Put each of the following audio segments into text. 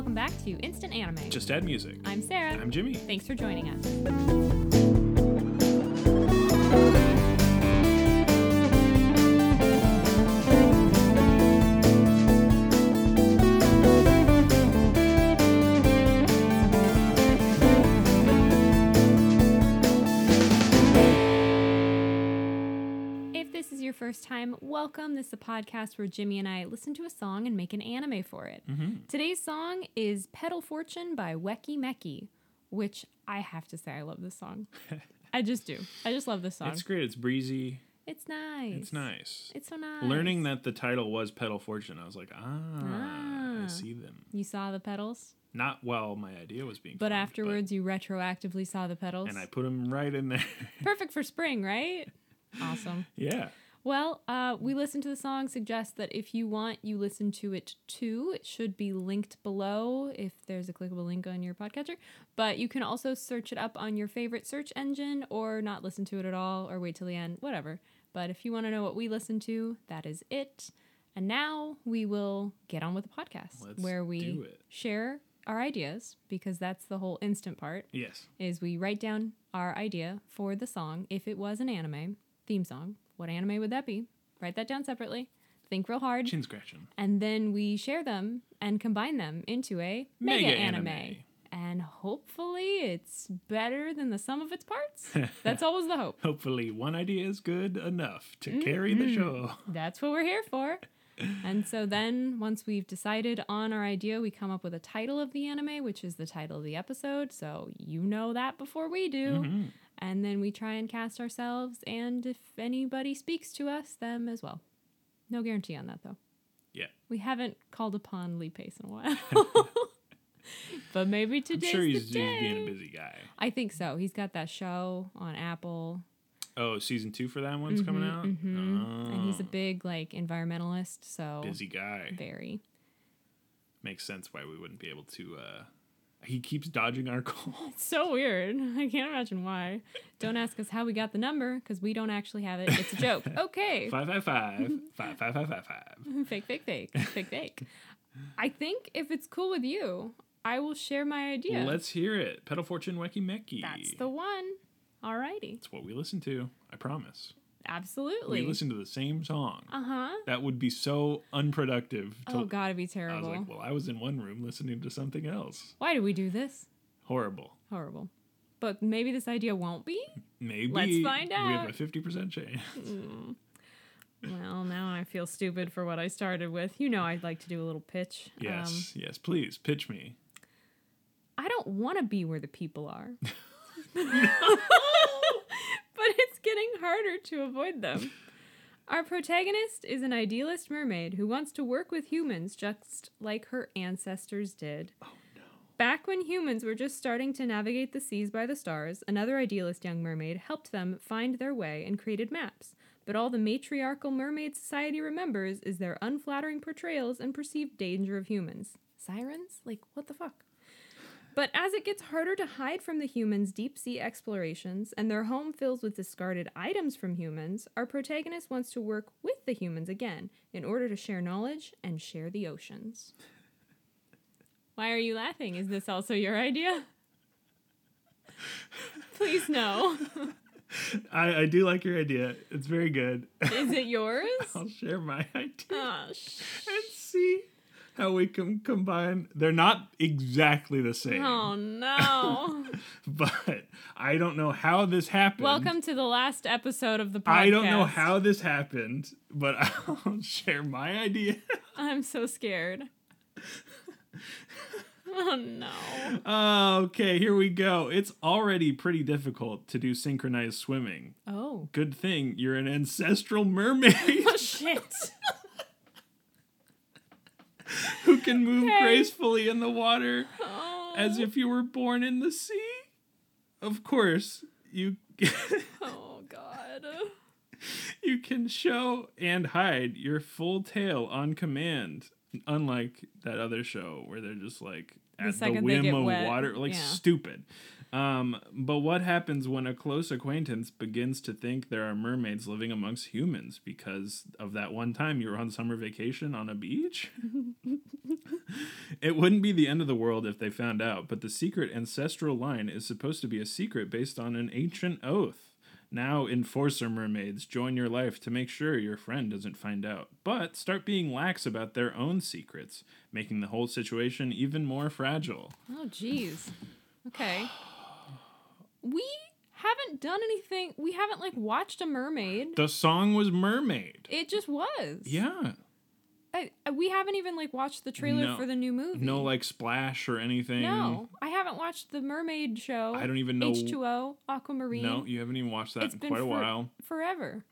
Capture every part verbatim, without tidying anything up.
welcome back to Instant Anime. Just Add Music. I'm Sarah. I'm Jimmy. Thanks for joining us. First time, welcome. This is a podcast where Jimmy and I listen to a song and make an anime for it. Mm-hmm. Today's song is Petal Fortune by Weki Meki, which I have to say I love this song. I just do. I just love this song. It's great. It's breezy. It's nice. It's nice. It's so nice. Learning that the title was Petal Fortune, I was like, ah, Ah. I see them. You saw the petals? Not while my idea was being But formed, afterwards you retroactively saw the petals? And I put them right in there. Perfect for spring, right? Awesome. Yeah. Well, uh, we listened to the song, suggest that if you want, you listen to it too. It should be linked below if there's a clickable link on your podcatcher. But you can also search it up on your favorite search engine or not listen to it at all or wait till the end, whatever. But if you want to know what we listen to, that is it. And now we will get on with the podcast. Let's where we do it. share our ideas, because that's the whole instant part. Yes. Is we write down our idea for the song, if it was an anime theme song. What anime would that be? Write that down separately. Think real hard. Chin scratching. And then we share them and combine them into a mega, Mega anime. anime. And hopefully it's better than the sum of its parts. That's always the hope. Hopefully one idea is good enough to Mm-hmm. carry the show. That's what we're here for. And so then once we've decided on our idea, we come up with a title of the anime, which is the title of the episode. So you know that before we do. Mm-hmm. And then we try and cast ourselves, and if anybody speaks to us, them as well. No guarantee on that, though. Yeah. We haven't called upon Lee Pace in a while. But maybe I'm today's sure he's, the day. he's being a busy guy. I think so. He's got that show on Apple. Oh, season two for that one's Mhm, coming out? mhm. Oh, And he's a big, like, environmentalist, so... busy guy. Very. Makes sense why we wouldn't be able to... Uh, he keeps dodging our calls. It's so weird. I can't imagine why. Don't ask us how we got the number, because we don't actually have it. It's a joke. Okay. Five five five five five five five five. Fake, fake, fake. Fake, fake. I think if it's cool with you, I will share my idea. Let's hear it. Petal Fortune Weki Meki. That's the one. Alrighty. It's what we listen to. I promise. Absolutely. We listen to the same song. Uh-huh. That would be so unproductive. To, Oh, God, it'd be I terrible. was like, well, I was in one room listening to something else. Why do we do this? Horrible. Horrible. But maybe this idea won't be? Maybe. Let's find We have out. a fifty percent chance. Mm. Well, now I feel stupid for what I started with. You know I'd like to do a little pitch. Yes, yes. Please, pitch me. Um, I don't want to be where the people are. But it's getting harder to avoid them. Our protagonist is an idealist mermaid who wants to work with humans just like her ancestors did. Oh, no. Back when humans were just starting to navigate the seas by the stars, another idealist young mermaid helped them find their way and created maps. But all the matriarchal mermaid society remembers is their unflattering portrayals and perceived danger of humans. Sirens? Like, what the fuck? But as it gets harder to hide from the humans' deep-sea explorations and their home fills with discarded items from humans, our protagonist wants to work with the humans again in order to share knowledge and share the oceans. Why are you laughing? Is this also your idea? Please no. I, I do like your idea. It's very good. Is it yours? I'll share my idea Oh, sh- and see how we can combine. They're not exactly the same. oh no. But I don't know how this happened. Welcome to the last episode of the podcast. I don't know how this happened, but I'll share my idea. I'm so scared. Oh no. Okay, here we go. It's already pretty difficult to do synchronized swimming. Oh. Good thing you're an ancestral mermaid Oh shit. who can move Okay. gracefully in the water Oh. as if you were born in the sea. Of course, you Oh god. you can show and hide your full tail on command. Unlike that other show where they're just like The at the, second they whim get of wet, water, like yeah. stupid. Um, but what happens when a close acquaintance begins to think there are mermaids living amongst humans because of that one time you were on summer vacation on a beach? It wouldn't be the end of the world if they found out, but the secret ancestral line is supposed to be a secret based on an ancient oath. Now, enforcer mermaids, join your life to make sure your friend doesn't find out. But start being lax about their own secrets, making the whole situation even more fragile. Oh, jeez. Okay. We haven't done anything. We haven't, like, watched a mermaid. The song was Mermaid. It just was. Yeah. I, I- we haven't even, like, watched the trailer No. for the new movie. No, like, splash or anything. No. I haven't watched the mermaid show. I don't even know. H two O, Aquamarine. No, you haven't even watched that It's in been quite a for- while. Forever.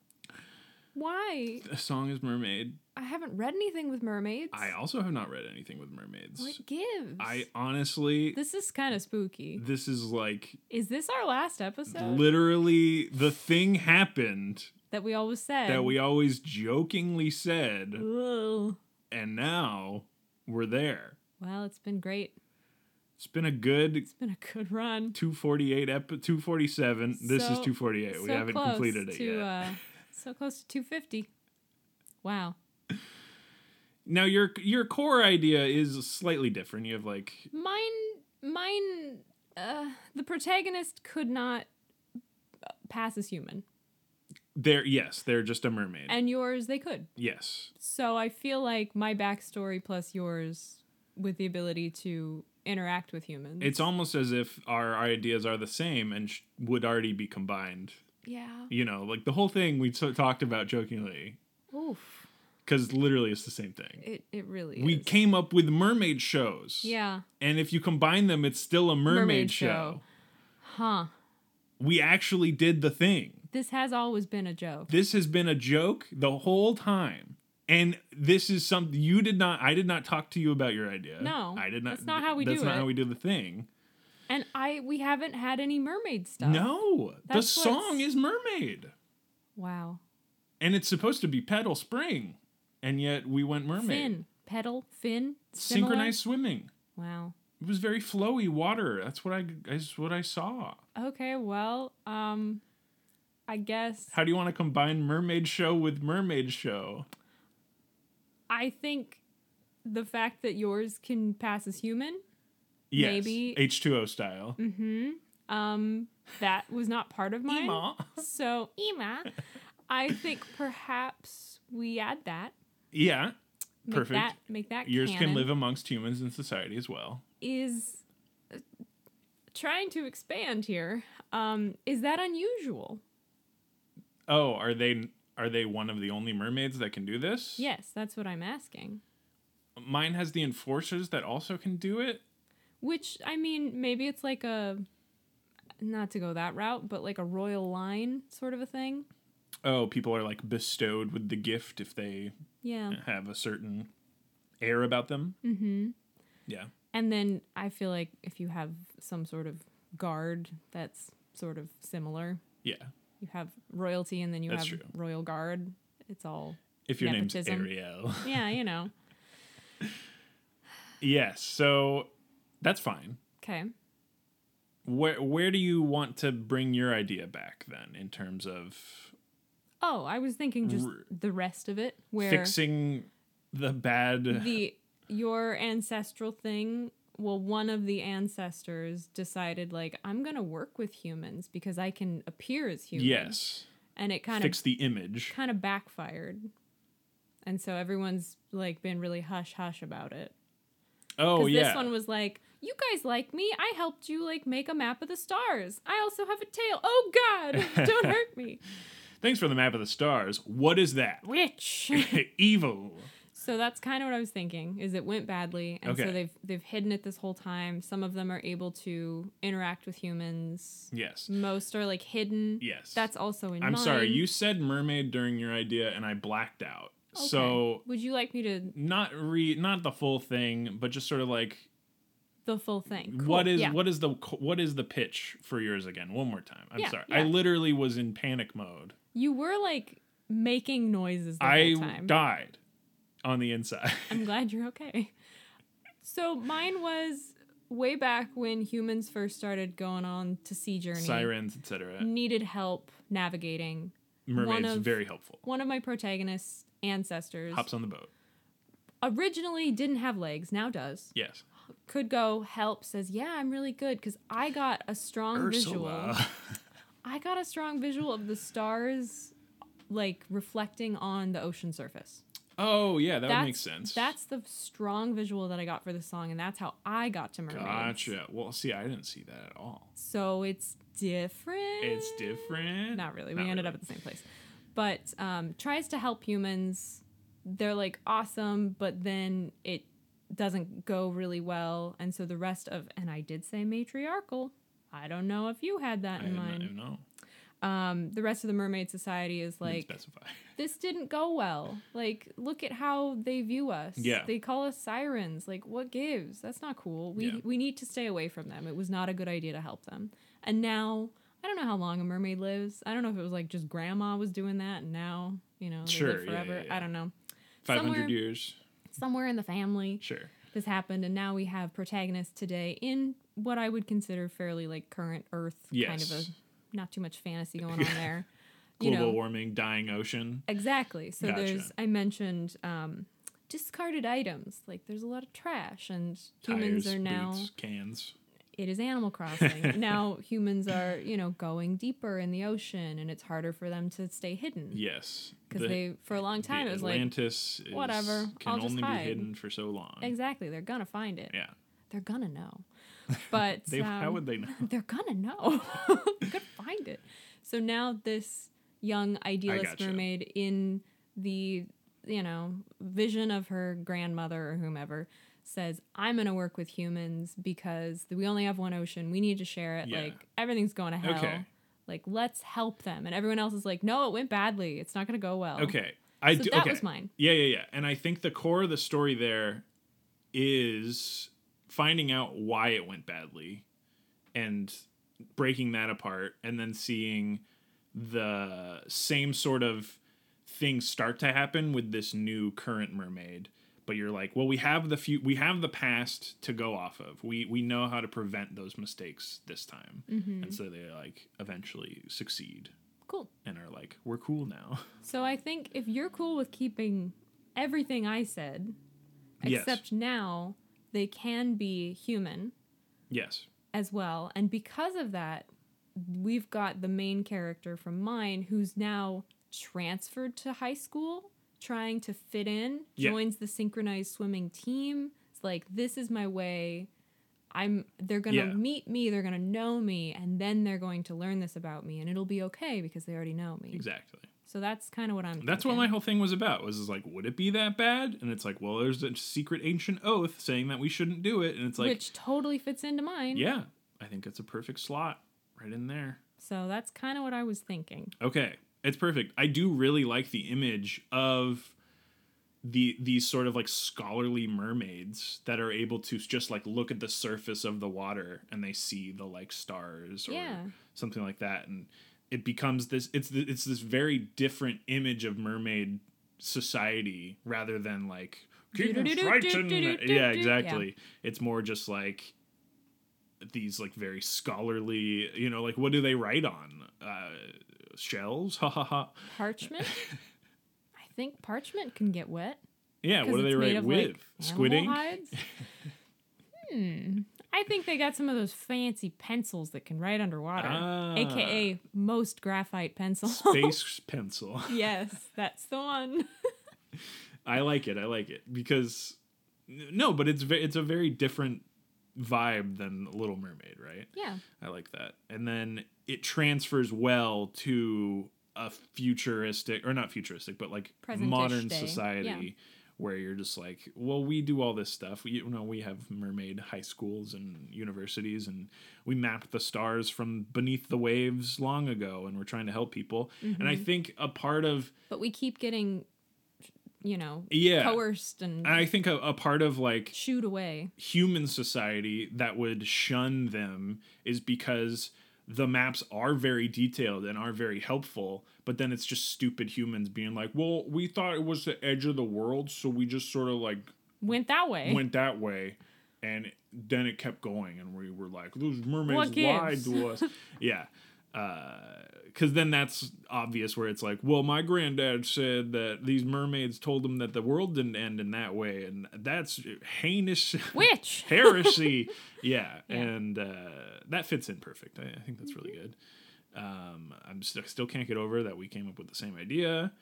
Why? The song is Mermaid. I haven't read anything with mermaids. I also have not read anything with mermaids. What gives? I honestly, This is kind of spooky. this is like Is this our last episode? literally the thing happened that we always said. that we always jokingly said, Ugh. and now we're there. Well, it's been great. It's been a good It's been a good run. two forty-eight, epi- two forty-seven. This is So- two forty-eight. We so haven't close completed it to, yet. Uh, so close to two fifty. Wow. Now your your core idea is slightly different. You have like Mine, mine, uh, the protagonist could not pass as human. they're yes, they're just a mermaid. And yours, they could. Yes. So I feel like my backstory plus yours with the ability to interact with humans. It's almost as if our ideas are the same and sh- would already be combined. Yeah. You know, like the whole thing we t- talked about jokingly, Oof. because literally it's the same thing. It, it really We is. came up with mermaid shows. Yeah. And if you combine them, it's still a mermaid, Mermaid show. show. Huh. We actually did the thing. This has always been a joke. This has been a joke the whole time. And this is something you did not, I did not talk to you about your idea. No, I did not. that's not how we That's do not it. how we do the thing. And I we haven't had any mermaid stuff. No. The That's song what's- is Mermaid. Wow. And it's supposed to be Pedal Spring. And yet we went Mermaid. Fin. Pedal. Fin. Similar? Synchronized swimming. Wow. It was very flowy water. That's what I that's what I saw. Okay, well, um I guess How do you want to combine mermaid show with mermaid show? I think the fact that yours can pass as human, Yes. Maybe- H two O style. um, that was not part of mine. Ema. So, Ema, I think perhaps we add that. Yeah. Make Perfect. that make that Yours canon. can live amongst humans in society as well. Is uh, trying to expand here. Um, is that unusual? Oh, are they are they one of the only mermaids that can do this? Yes, that's what I'm asking. Mine has the enforcers that also can do it. Which, I mean, maybe it's like a, not to go that route, but like a royal line sort of a thing. Oh, people are like bestowed with the gift if they Yeah. have a certain air about them. Mm-hmm. Yeah. And then I feel like if you have some sort of guard that's sort of similar, Yeah. you have royalty and then you That's have true. royal guard. It's all, If your Nepotism. name's Ariel. yeah, you know. Yes. So that's fine. Okay. Where where do you want to bring your idea back then in terms of Oh, I was thinking just R- the rest of it, where fixing the bad the your ancestral thing. Well, one of the ancestors decided like I'm gonna work with humans because I can appear as human. Yes. and it kind Fix of the image. kind of backfired, and so everyone's like been really hush hush about it. Oh Because yeah. this one was like, you guys like me. I helped you like make a map of the stars. I also have a tail. Oh God, don't hurt me. Thanks for the map of the stars. What is that? Witch. Evil. So that's kind of what I was thinking. Is it went badly, and Okay. so they've they've hidden it this whole time. Some of them are able to interact with humans. Yes. Most are like hidden. Yes. That's also in I'm mine. sorry. You said mermaid during your idea and I blacked out. Okay. So would you like me to not re not the full thing, but just sort of like the full thing? Cool. what is yeah. what is the what is the pitch for yours again? One more time. I'm Yeah, sorry. yeah. I literally was in panic mode. You were like making noises the I whole time. died. on the inside. I'm glad you're okay. So mine was way back when humans first started going on to sea journey. Sirens, et cetera. Needed help navigating. Mermaids, of, very helpful. One of my protagonists' ancestors Hops on the boat. Originally didn't have legs, now does. Yes. Could go, help, says, yeah, I'm really good, because I got a strong Ursula. visual. I got a strong visual of the stars, like, reflecting on the ocean surface. Oh, yeah, that that's, would make sense. That's the strong visual that I got for the song, and that's how I got to mermaids. Gotcha. Well, see, I didn't see that at all. So it's different. It's different? Not really. Not we ended really. up at the same place. But um, tries to help humans. They're, like, awesome, but then it doesn't go really well. And so the rest of, and I did say matriarchal. I don't know if you had that I in have mind. not, no. Um, the rest of the Mermaid Society is Didn't like, specify. this didn't go well. Like, look at how they view us. Yeah. They call us sirens. Like, what gives? That's not cool. We Yeah. we need to stay away from them. It was not a good idea to help them. And now, I don't know how long a mermaid lives. I don't know if it was like just grandma was doing that and now, you know, they Sure, live yeah, forever. yeah, yeah. I don't know. five hundred Somewhere- years. Somewhere in the family, Sure. this happened, and now we have protagonists today in what I would consider fairly like current Earth, kind of Yes. a not too much fantasy going on there. Global you know, warming, dying ocean. exactly. So Gotcha. there's I mentioned um, discarded items. Like there's a lot of trash, and humans Tires, are now. boots, cans. It is Animal Crossing. Now humans are you know going deeper in the ocean, and it's harder for them to stay hidden. Yes. Because The- they for a long time the it was like Atlantis is, whatever, can I'll just only hide. be hidden for so long. exactly they're gonna find it. Yeah. They're gonna know. But They, um, how would they know? they're gonna know. They could find it. So now this young idealist gotcha. mermaid in the, you know, vision of her grandmother or whomever says, I'm going to work with humans because we only have one ocean. We need to share it. Yeah. Like, everything's going to hell. Okay. Like, let's help them. And everyone else is like, no, it went badly. It's not going to go well. Okay. I So do, that okay. was mine. Yeah, yeah, yeah. And I think the core of the story there is finding out why it went badly and breaking that apart and then seeing the same sort of things start to happen with this new current mermaid. But you're like, well, we have the few, we have the past to go off of. We we know how to prevent those mistakes this time. Mm-hmm. And so they like eventually succeed Cool. and are like, we're cool now. So I think if you're cool with keeping everything I said, Yes. except now they can be human Yes. as well. And because of that, we've got the main character from mine who's now transferred to high school, trying to fit in, Yeah. joins the synchronized swimming team. It's like, this is my way. I'm they're gonna Yeah. meet me, they're gonna know me, and then they're going to learn this about me, and it'll be okay because they already know me. Exactly. So that's kind of what I'm That's what thinking. my whole thing was about. Was is like, would it be that bad? And it's like, well, there's a secret ancient oath saying that we shouldn't do it. And it's like, Which totally fits into mine. yeah, I think it's a perfect slot right in there. So that's kind of what I was thinking. Okay, it's perfect. I do really like the image of the these sort of like scholarly mermaids that are able to just like look at the surface of the water and they see the like stars or Yeah. something like that, and it becomes this it's th- it's this very different image of mermaid society rather than like keep 'em frightened. Yeah, exactly. It's more just like these like very scholarly, you know, like what do they write on? Uh, shells? Ha ha ha. Parchment? I think parchment can get wet. Yeah, 'Cause what do they it's made write of, with? like, Squid animal ink? hides? hmm. I think they got some of those fancy pencils that can write underwater, Ah. aka most graphite pencils. Space pencil. Yes, that's the one. I like it. I like it because no, but it's ve- it's a very different vibe than Little Mermaid, right? Yeah. I like that. And then it transfers well to a futuristic or not futuristic, but like Present-ish modern day. society Yeah. where you're just like, well, we do all this stuff. We, you know, we have mermaid high schools and universities, and we mapped the stars from beneath the waves long ago, and we're trying to help people. And I think a part of But we keep getting, you know, yeah, coerced and and I think a, a part of like shooed away. human society that would shun them is because the maps are very detailed and are very helpful, but then it's just stupid humans being like, well, we thought it was the edge of the world, so we just sort of like Went that way. went that way, and then it kept going, and we were like, those mermaids What lied gives? to us. Yeah. Because then that's obvious where it's like, well, my granddad said that these mermaids told him that the world didn't end in that way, and that's heinous Witch. heresy. Yeah, Yeah. and uh, that fits in perfect. I, I think that's really good. Um, I'm st- still can't get over that we came up with the same idea.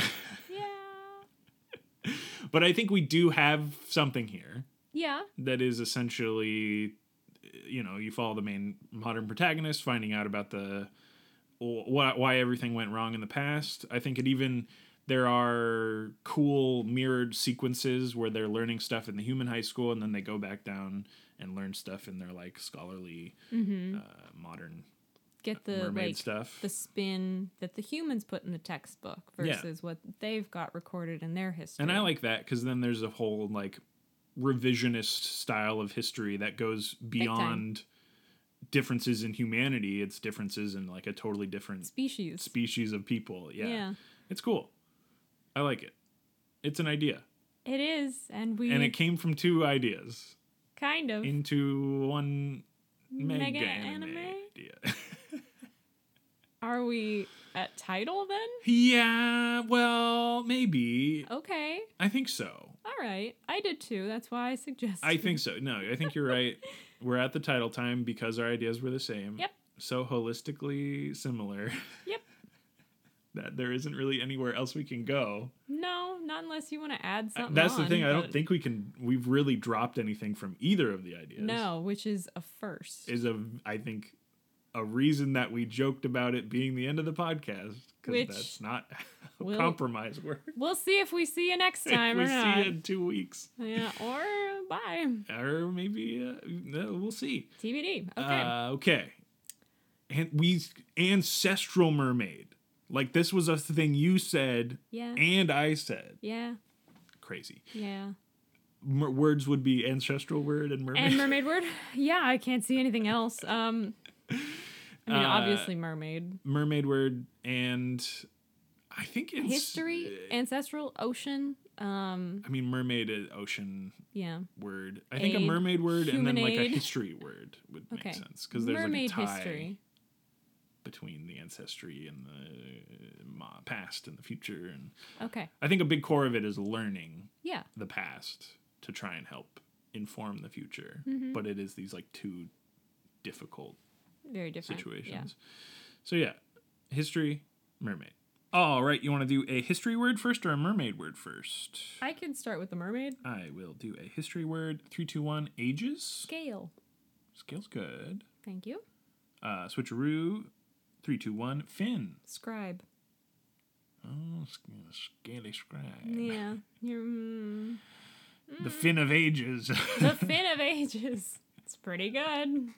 Yeah. But I think we do have something here Yeah. that is essentially, you know, you follow the main modern protagonist finding out about the why, why everything went wrong in the past. I think it even there are cool mirrored sequences where they're learning stuff in the human high school, and then they go back down and learn stuff in their like scholarly Mm-hmm. uh, modern Get the mermaid like stuff. the spin that the humans put in the textbook Yeah. versus what they've got recorded in their history. And I like that because then there's a whole like revisionist style of history that goes beyond differences in humanity. It's differences in like a totally different species. species of people. Yeah. Yeah. It's cool. I like it. It's an idea. It is, and we And it came from two ideas kind of into one mega, Mega anime, anime? idea. Are we at title then? Yeah, well, maybe. Okay. I think so. All right. I did too. That's why I suggested. I think so. No, I think you're right. We're at the title time because our ideas were the same. Yep. So holistically similar. Yep. That there isn't really anywhere else we can go. No, not unless you want to add Uh, something. That's the on, thing. I don't but think we can. We've really dropped anything from either of the ideas. No, which is a first. Is a I think a reason that we joked about it being the end of the podcast because Which that's not how will- compromise works. We'll see if we see you next time we or see not. you in two weeks, Yeah, or bye. or maybe uh, no, we'll see. T B D. Okay. Uh, okay. And we ancestral mermaid. Like this was a thing you said yeah. and I said. Yeah. Crazy. Yeah. Mer- words would be ancestral word and mermaid. And mermaid word? Yeah, I can't see anything else. Um I mean, Uh, obviously mermaid. mermaid word and I think it's History, ancestral, ocean. Um I mean, mermaid is ocean yeah. word. I think a Aid, mermaid word and then like a human aid. history word would make Okay. sense because there's Mermaid like a tie history. between the ancestry and the ma- past and the future. And Okay. I think a big core of it is learning Yeah. the past to try and help inform the future. Mhm. But it is these like two difficult Very different. situations. So yeah, history, mermaid. All right, you want to do a history word first or a mermaid word first? Yeah. I can start with the mermaid. I will do a history word. Three, two, one. Ages. Scale. Scale's good. Thank you. Uh, switcheroo. Three, two, one. Fin. Scribe. Oh, sc- scaly scribe. Yeah. You're, mm, The fin of ages. the fin of ages. It's pretty good.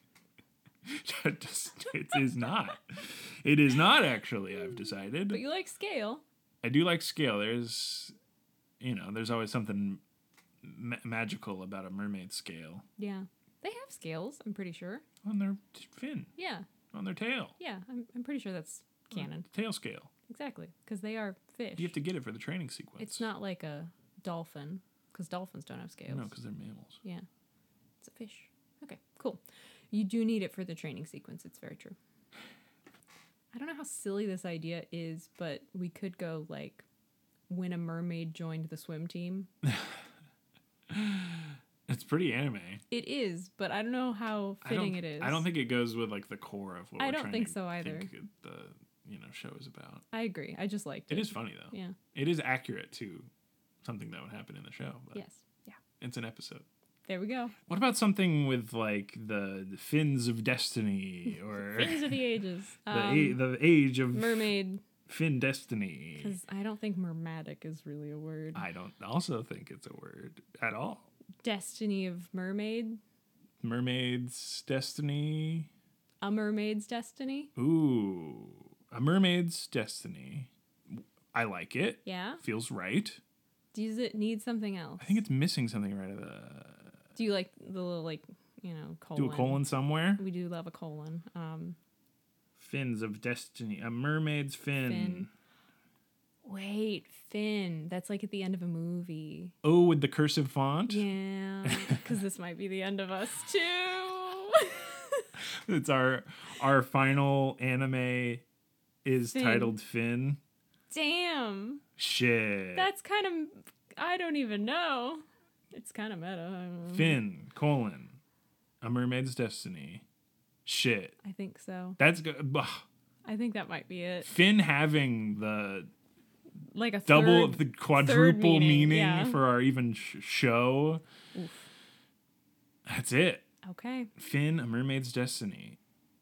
it is not. It is not actually. I've decided. But you like scale. I do like scale. There's, you know, there's always something ma- magical about a mermaid scale Yeah. They have scales, I'm pretty sure. on their t- fin, Yeah. on their tail. Yeah. I'm, I'm pretty sure that's canon. Tail scale. Exactly. Because they are fish. You have to get it for the training sequence. It's not like a dolphin. Because dolphins don't have scales. No, because they're mammals. Yeah. It's a fish. Okay, cool. You do need it for the training sequence. It's very true. I don't know how silly this idea is, but we could go like when a mermaid joined the swim team. It's pretty anime. It is, but I don't know how I fitting don't- it is. I don't think it goes with like the core of what I we're don't trying think to so either. think the you know show is about. I agree. I just liked it. It is funny though. Yeah. It is accurate to something that would happen in the show. But Yes. Yeah. It's an episode. There we go. What about something with like the, the fins of destiny or Fins of the ages. the Um, a- the age of mermaid, fin destiny? because I don't think mermatic is really a word. I don't also think it's a word at all. Destiny of mermaid. Mermaid's destiny. A mermaid's destiny. Ooh, a mermaid's destiny. I like it. Yeah. Feels right. Does it need something else? I think it's missing something right at the. Do you like the little like you know colon? Do a colon somewhere. We do love a colon. Um, Fins of Destiny. A mermaid's fin. Fin. Wait, Finn. That's like at the end of a movie. Oh, with the cursive font? Yeah, because this might be the end of us too. It's our our final anime is Finn. titled Finn. Damn. Shit. That's kind of, I don't even know. It's kind of meta. I don't know. Finn, colon, A Mermaid's Destiny. Shit. I think so. That's good. I think that might be it. Finn having the Like a double, third, the quadruple meaning, meaning, yeah. for our even sh- show. Oof. That's it. Okay. Finn, A Mermaid's Destiny.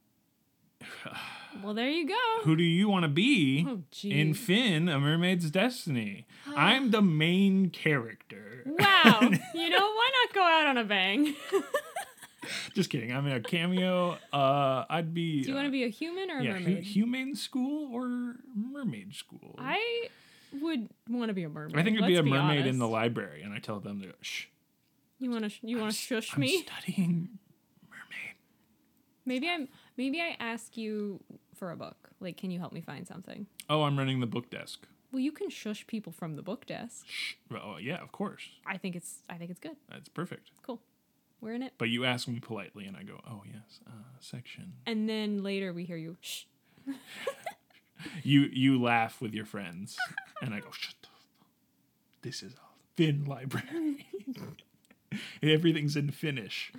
Well, there you go. Who do you want to be Oh, geez. in Finn, A Mermaid's Destiny? I'm the main character. Wow. You know, why not go out on a bang? Just kidding. I'm in a cameo. Uh, I'd be. Do you uh, want to be a human or a yeah, hu- mermaid? humane school or mermaid school? I would want to be a mermaid. I think it'd be a Let's mermaid in honest. the library, and I tell them to go, shh. You want to? Sh- you want to shush I'm me? studying mermaid. Maybe I'm. Maybe I ask you for a book. Like, can you help me find something? Oh, I'm running the book desk. Well, you can shush people from the book desk. Shh. Oh, yeah, of course. I think it's. I think it's good. That's perfect. Cool. We're in it. But you ask me politely, and I go, oh, yes, uh, section. And then later we hear you. Shh. You you laugh with your friends, and I go, shut the f- This is a Finn library. Everything's in Finnish.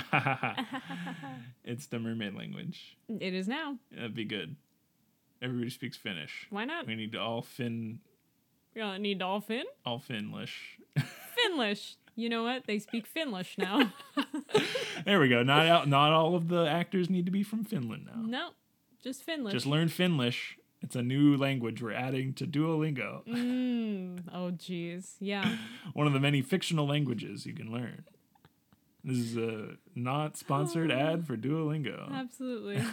It's the mermaid language. It is now. That'd be good. Everybody speaks Finnish. Why not? We need to all Finn, You don't need dolphin. all Finnish. Finlish. You know what? They speak Finlish now. There we go. Not all, not all of the actors need to be from Finland now. No, just Finlish. Just learn Finnish. It's a new language we're adding to Duolingo. Mm. Oh, jeez. Yeah. One of the many fictional languages you can learn. This is a not sponsored ad for Duolingo. Absolutely.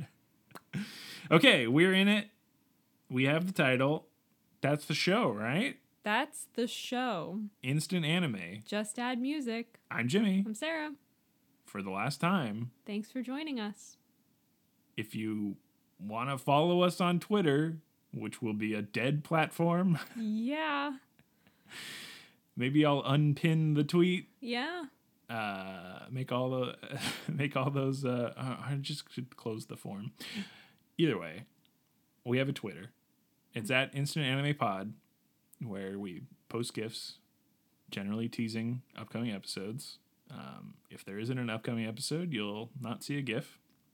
Okay, we're in it. We have the title. That's the show, right? That's the show. Instant Anime. Just add music. I'm Jimmy. I'm Sarah. For the last time, Thanks for joining us. if you want to follow us on Twitter, which will be a dead platform, Yeah. maybe I'll unpin the tweet. Yeah. Uh, make all the make all those. Uh, I just should close the form. Either way, we have a Twitter. It's at Instant Anime Pod, where we post GIFs, generally teasing upcoming episodes. Um, if there isn't an upcoming episode, you'll not see a GIF.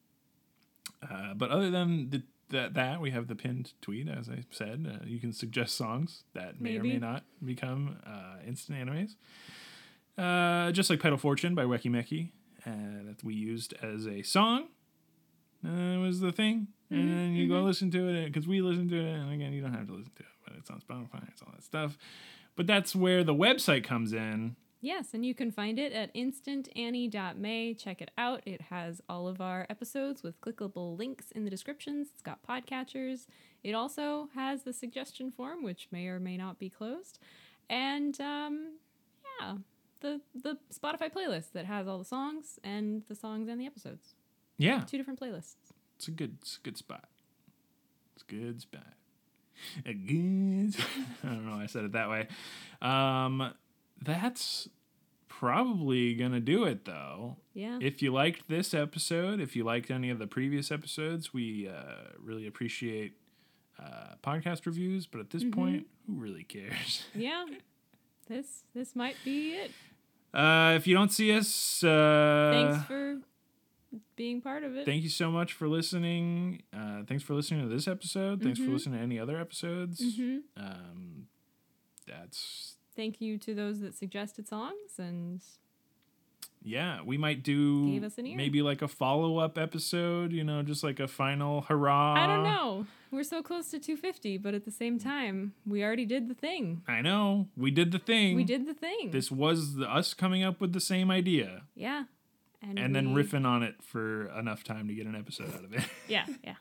Uh, but other than the, that, that we have the pinned tweet, as I said. Uh, you can suggest songs that may Maybe. or may not become uh, instant animes. Uh, just like Pedal Fortune by Weki Meki, uh, that we used as a song. Uh, was the thing. And Mhm, then you go mhm. listen to it, because we listen to it, and again, you don't have to listen to it, but it's on Spotify, it's all that stuff. But that's where the website comes in. Yes, and you can find it at instant annie dot may. Check it out. It has all of our episodes with clickable links in the descriptions. It's got podcatchers. It also has the suggestion form, which may or may not be closed. And um, yeah, the the Spotify playlist that has all the songs and the songs and the episodes. Yeah, Two different playlists. it's a good, it's a good spot. It's a good spot. A good. I don't know why I said it that way. Um, that's probably gonna do it, though. Yeah. If you liked this episode, if you liked any of the previous episodes, we uh, really appreciate uh, podcast reviews. But at this Mhm. point, who really cares? Yeah. This this might be it. Uh, if you don't see us, uh, Thanks for being part of it. thank you so much for listening. Uh, thanks for listening to this episode. Thanks for Mhm. listening to any other episodes. Mhm. Um, that's Thank you to those that suggested songs, and yeah. We might do Gave us an ear. maybe like a follow up episode. You know, just like a final hurrah. I don't know. We're so close to two fifty, but at the same time, we already did the thing. I know. We did the thing. We did the thing. This was the, us coming up with the same idea yeah. And, and then we- riffing on it for enough time to get an episode out of it. Yeah,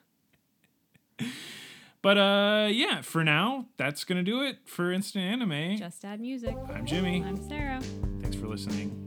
yeah. But uh, yeah, for now, that's going to do it for Instant Anime. Just add music. I'm Jimmy. I'm Sarah. Thanks for listening.